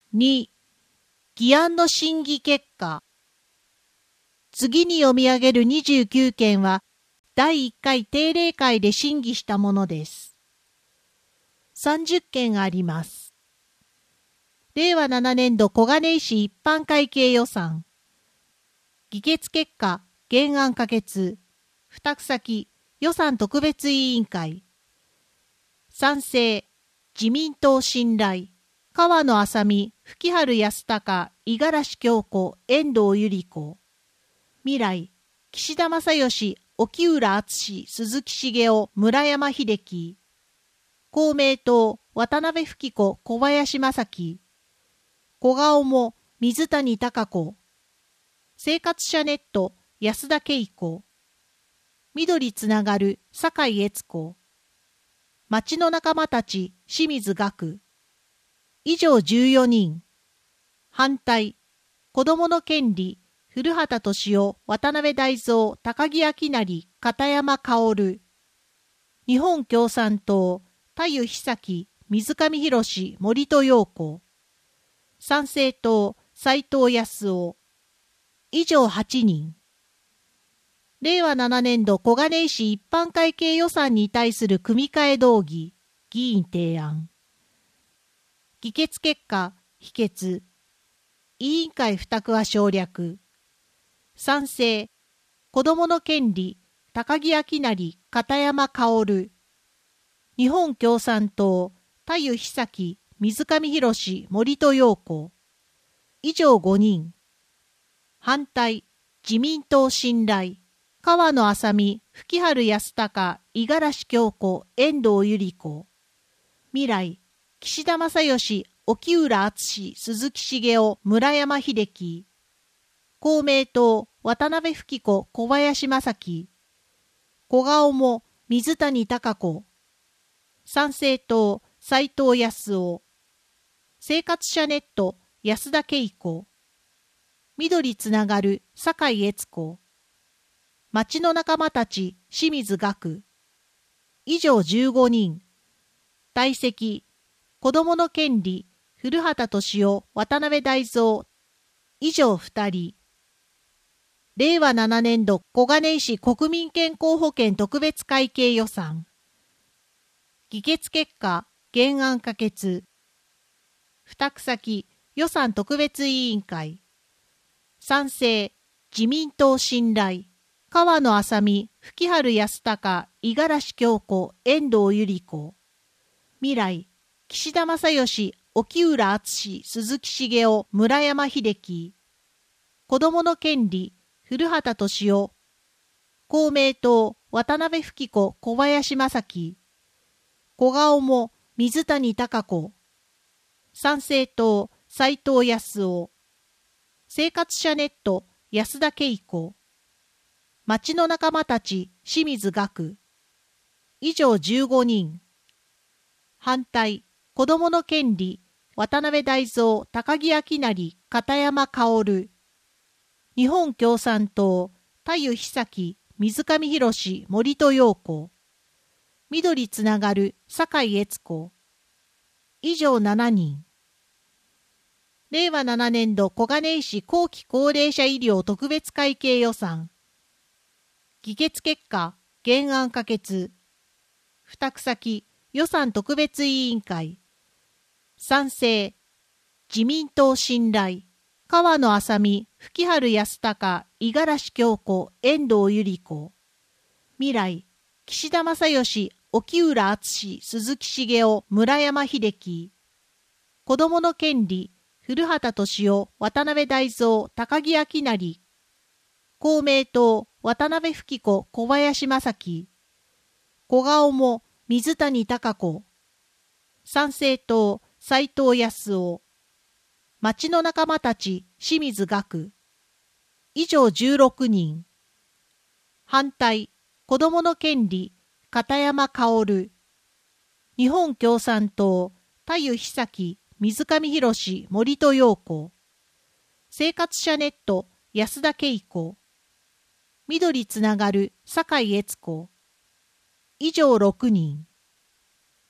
2、議案の審議結果。次に読み上げる29件は、第1回定例会で審議したものです。30件あります。令和7年度小金井市一般会計予算。議決結果、原案可決。付託先、予算特別委員会。賛成、自民党信頼。川野麻美、吹春康隆、五十嵐京子、遠藤百合子。未来、岸田正義、沖浦敦、鈴木茂雄、村山秀樹。公明党、渡辺富貴子、小林正樹。小顔も、水谷貴子。生活者ネット、安田恵子。緑つながる、酒井悦子。町の仲間たち、清水岳。以上14人。反対、子どもの権利、古畑敏夫、渡辺大蔵、高木明成、片山薫。日本共産党、田湯久樹、水上博、森戸陽子。参政党、斉藤康夫。以上8人。令和7年度小金井市一般会計予算に対する組み替え動議、議員提案。議決結果、否決。委員会付託は省略。賛成、子どもの権利、高木明成、片山薫。日本共産党、田湯久樹、水上博、森戸陽子。以上5人。反対、自民党信頼。川野麻美、吹春康隆、五十嵐京子、遠藤百合子。未来、岸田正義、沖浦敦、鈴木茂雄、村山秀樹。公明党、渡辺富貴子、小林正樹。小顔も、水谷貴子。参政党、斉藤康夫。生活者ネット、安田恵子。緑つながる、酒井悦子。町の仲間たち、清水岳。以上15人。退席、子どもの権利、古畑敏夫、渡辺大蔵。以上2人。令和7年度小金井市国民健康保険特別会計予算。議決結果、原案可決。付託先、予算特別委員会。賛成、自民党信頼。川野麻美、吹春康隆、五十嵐京子、遠藤百合子。未来、岸田正義、沖浦敦、鈴木茂雄、村山秀樹。子どもの権利、古畑敏夫。公明党、渡辺富貴子、小林正樹。小顔も、水谷貴子。参政党、斉藤康夫。生活者ネット、安田恵子。町の仲間たち、清水岳。以上15人。反対、子どもの権利、渡辺大蔵、高木明成、片山薫。日本共産党、田湯久樹、水上博、森戸陽子。緑つながる、酒井悦子。以上7人。令和7年度小金井市後期高齢者医療特別会計予算。議決結果、原案可決。付託先、予算特別委員会。賛成、自民党信頼。川野麻美、吹春康隆、五十嵐京子、遠藤百合子。未来、岸田正義、沖浦敦、鈴木茂雄、村山秀樹。子どもの権利、古畑敏夫、渡辺大蔵、高木明成。公明党、渡辺富貴子、小林正樹。小顔も、水谷貴子。参政党、斉藤康夫。町の仲間たち、清水岳。以上16人。反対、子どもの権利、片山薫。日本共産党、田湯久樹、水上博、森戸陽子。生活者ネット、安田恵子。緑つながる、酒井悦子。以上6人。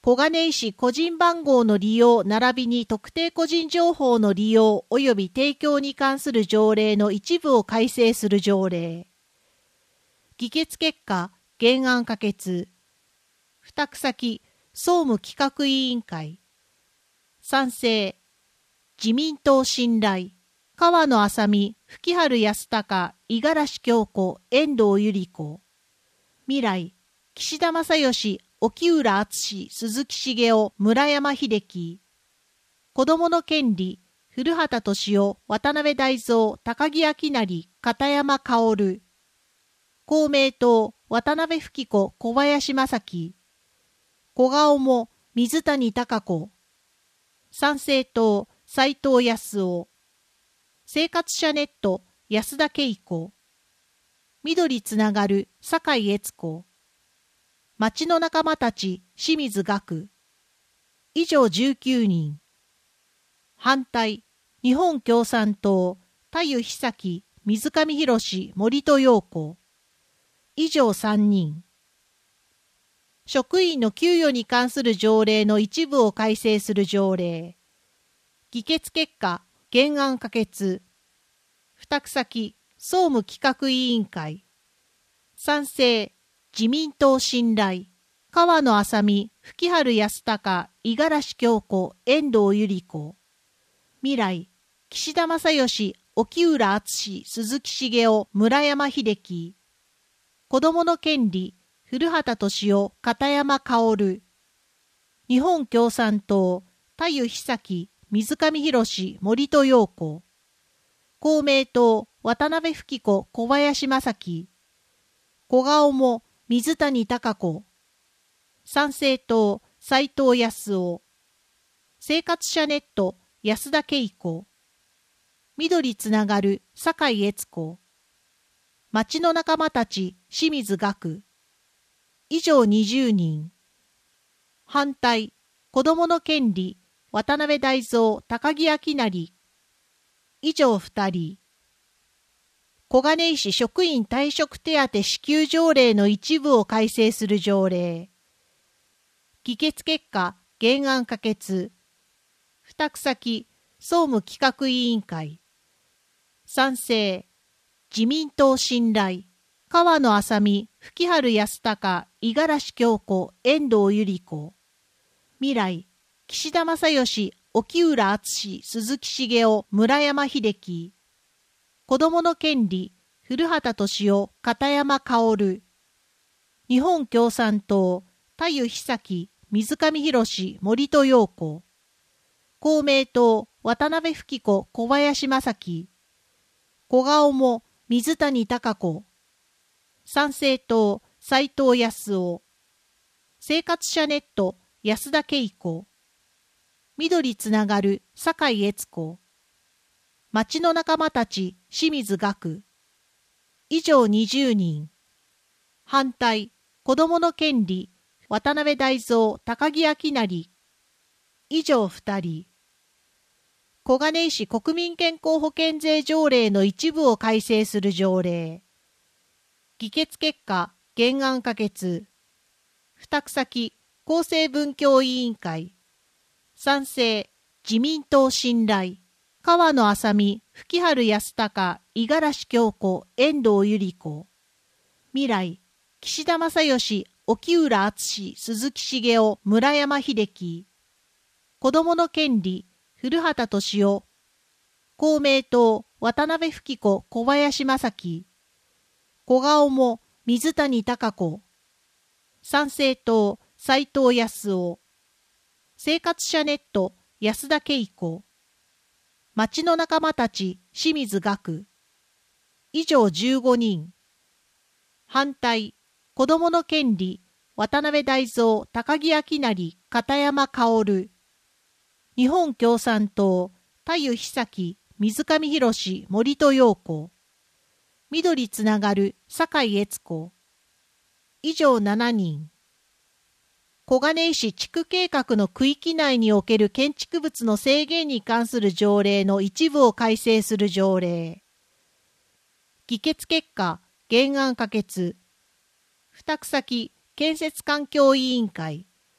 小金井市個人番号の利用並びに特定個人情報の利用及び提供に関する条例の一部を改正する条例。議決結果、原案可決。付託先、総務企画委員会。賛成。自民党信頼。川野麻美、吹春康隆、五十嵐京子、遠藤百合子。未来、岸田正義、沖浦敦、鈴木茂雄、村山秀樹。子どもの権利、古畑敏夫、渡辺大蔵、高木明成、片山薫。公明党、渡辺富子、小林正樹。小顔も、水谷貴子。参政党、斉藤康夫。生活者ネット、安田恵子。緑つながる、酒井悦子。町の仲間たち、清水岳。以上19人。反対、日本共産党、田湯久樹、水上博、森戸陽子。以上3人。職員の給与に関する条例の一部を改正する条例。議決結果、原案可決。付託先、総務企画委員会。賛成、自民党信頼。川野麻美、吹春康隆、五十嵐京子、遠藤百合子。未来、岸田正義、沖浦敦、鈴木茂雄、村山秀樹。子どもの権利、古畑敏夫、片山薫。日本共産党、田湯久樹、水上博、森戸陽子。公明党、渡辺富子、小林正樹。小顔も、水谷貴子。参政党、斉藤康夫。生活者ネット、安田恵子。緑つながる、酒井悦子。町の仲間たち、清水岳。以上20人。反対、子どもの権利、渡辺大蔵、高木明成。以上2人。小金井市職員退職手当支給条例の一部を改正する条例。議決結果、原案可決。付託先、総務企画委員会。賛成、自民党信頼。川野麻美、吹春康隆、五十嵐京子、遠藤百合子。未来、岸田正義、沖浦敦、鈴木茂雄、村山秀樹。子どもの権利、古畑敏夫、片山薫。日本共産党、田湯久樹、水上博、森戸陽子。公明党、渡辺富子、小林正樹。小顔も、水谷貴子。参政党、斉藤康夫。生活者ネット、安田恵子。緑つながる、酒井悦子。町の仲間たち、清水岳。以上20人。反対、子どもの権利、渡辺大蔵、高木明成。以上2人。小金井市国民健康保険税条例の一部を改正する条例。議決結果、原案可決。付託先、厚生文教委員会。賛成、自民党信頼。川野麻美、吹春康隆、五十嵐京子、遠藤百合子。未来、岸田正義、沖浦敦、鈴木茂雄、村山秀樹。子どもの権利、古畑敏夫。公明党、渡辺富子、小林正樹。小顔も、水谷貴子。参政党、斉藤康夫。生活者ネット、安田恵子。町の仲間たち、清水岳。以上15人。反対、子どもの権利、渡辺大蔵、高木明成、片山薫。日本共産党、田湯久樹、水上博、森戸陽子。緑つながる、酒井悦子。以上7人。小金井市地区計画の区域内における建築物の制限に関する条例の一部を改正する条例。議決結果、原案可決。付託先、建設環境委員会。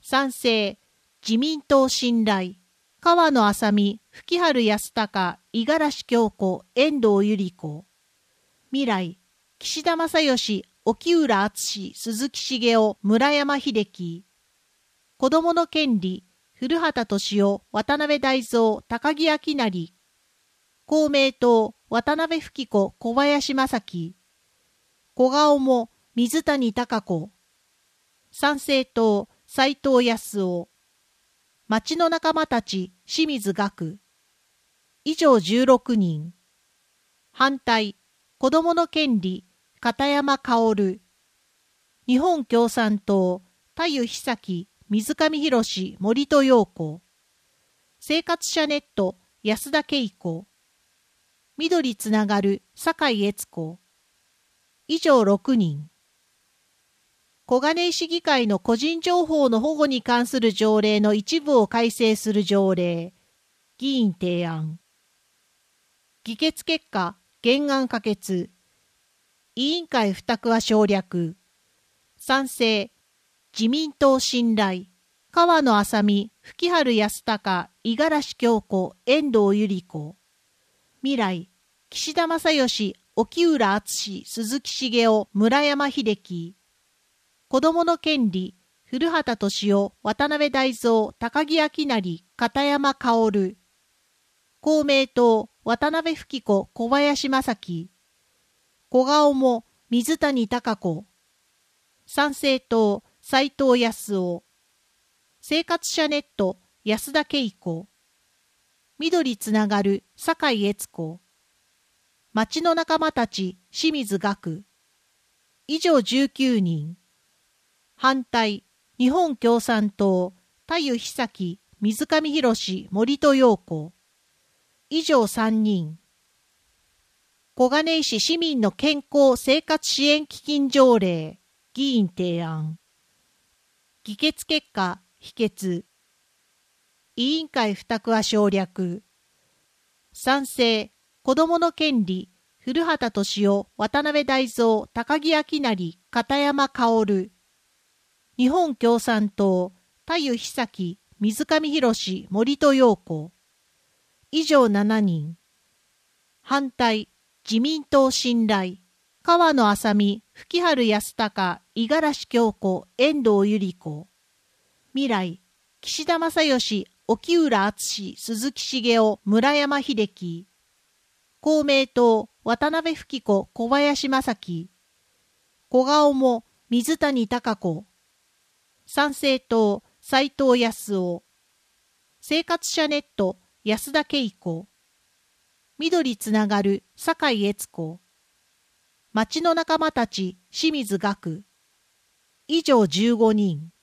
賛成、自民党信頼、川野麻美、吹春康隆、五十嵐京子、遠藤百合子。未来、岸田正義、沖浦敦、鈴木茂雄、村山秀樹。子どもの権利、古畑敏夫、渡辺大蔵、高木明成。公明党、渡辺富子、小林正樹。小顔も、水谷貴子。参政党、斉藤康夫。町の仲間たち、清水岳。以上16人。反対、子どもの権利、片山薫。日本共産党、田湯久樹、水上博史、森戸陽子。生活者ネット、安田恵子。緑つながる、酒井悦子。以上6人。小金井市議会の個人情報の保護に関する条例の一部を改正する条例。議員提案。議決結果、原案可決。委員会付託は省略。賛成、自民党信頼、川野麻美、吹春康隆、五十嵐京子、遠藤百合子。未来、岸田正義、沖浦敦、鈴木茂雄、村山秀樹。子どもの権利、古畑敏夫、渡辺大蔵、高木明成、片山薫。公明党、渡辺富子、小林正樹。小顔も、水谷貴子。参政党、斉藤康夫。生活者ネット、安田恵子。緑つながる、酒井悦子。町の仲間たち、清水岳。以上19人。反対、日本共産党、田湯久樹、水上博史、森戸陽子。以上3人。小金井市市民の健康生活支援基金条例。議員提案。議決結果、否決。委員会付託は省略。賛成、子どもの権利、古畑敏夫、渡辺大蔵、高木明成、片山薫。日本共産党、田湯久樹、水上博史、森戸陽子。以上7人。反対、自民党信頼、川野麻美、吹春康隆、五十嵐京子、遠藤百合子。未来、岸田正義、沖浦敦、鈴木茂雄、村山秀樹。公明党、渡辺富子、小林正樹。小顔も、水谷貴子。参政党、斉藤康夫。生活者ネット、安田恵子。緑つながる、酒井悦子。町の仲間たち、清水岳。以上15人。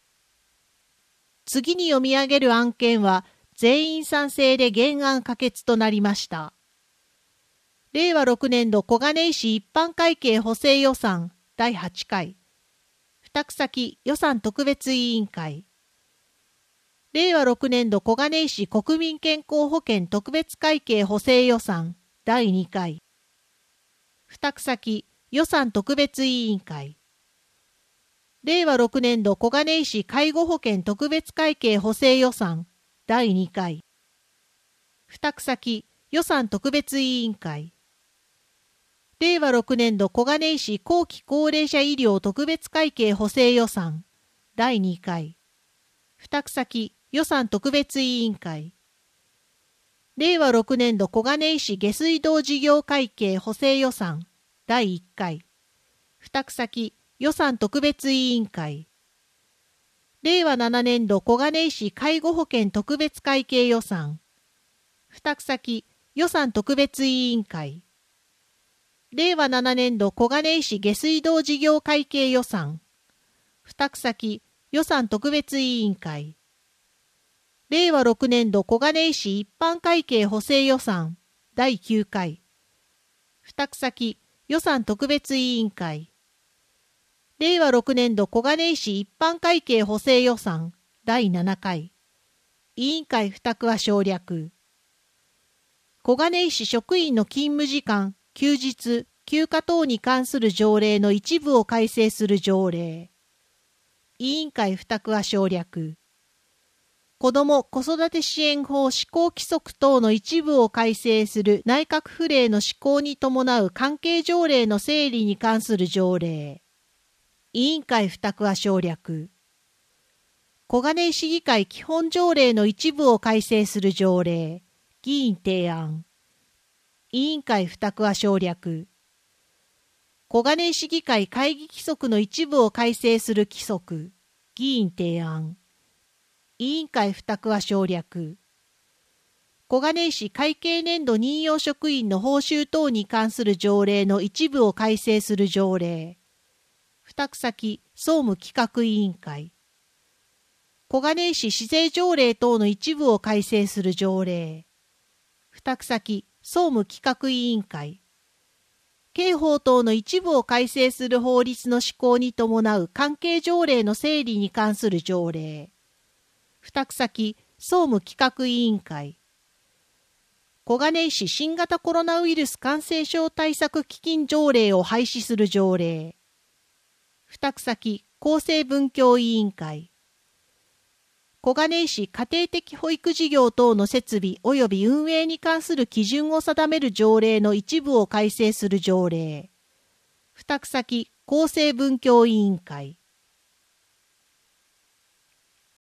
次に読み上げる案件は、全員賛成で原案可決となりました。令和6年度小金井市一般会計補正予算第8回。付託先予算特別委員会。令和6年度小金井市国民健康保険特別会計補正予算第2回。付託先予算特別委員会。令和6年度小金井市介護保険特別会計補正予算第2回。付託先予算特別委員会。令和6年度小金井市後期高齢者医療特別会計補正予算第2回。付託先予算特別委員会。令和6年度小金井市下水道事業会計補正予算第1回。付託先予算特別委員会。令和7年度小金井市介護保険特別会計予算。付託先予算特別委員会。令和7年度小金井市下水道事業会計予算。付託先予算特別委員会。令和6年度小金井市一般会計補正予算第9回。付託先予算特別委員会。令和6年度小金井市一般会計補正予算第7回。委員会付託は省略。小金井市職員の勤務時間、休日、休暇等に関する条例の一部を改正する条例。 委員会付託は省略。子ども・子育て支援法施行規則等の一部を改正する内閣府令の施行に伴う関係条例の整理に関する条例。委員会付託は省略。小金井市議会基本条例の一部を改正する条例。議員提案。委員会付託は省略。小金井市議会会議規則の一部を改正する規則。議員提案。委員会付託は省略。小金井市会計年度任用職員の報酬等に関する条例の一部を改正する条例。付託先、総務企画委員会。小金井市市税条例等の一部を改正する条例。付託先、総務企画委員会。刑法等の一部を改正する法律の施行に伴う関係条例の整理に関する条例。付託先、総務企画委員会。小金井市新型コロナウイルス感染症対策基金条例を廃止する条例。付託先、厚生文教委員会。小金井市家庭的保育事業等の設備及び運営に関する基準を定める条例の一部を改正する条例。付託先、厚生文教委員会。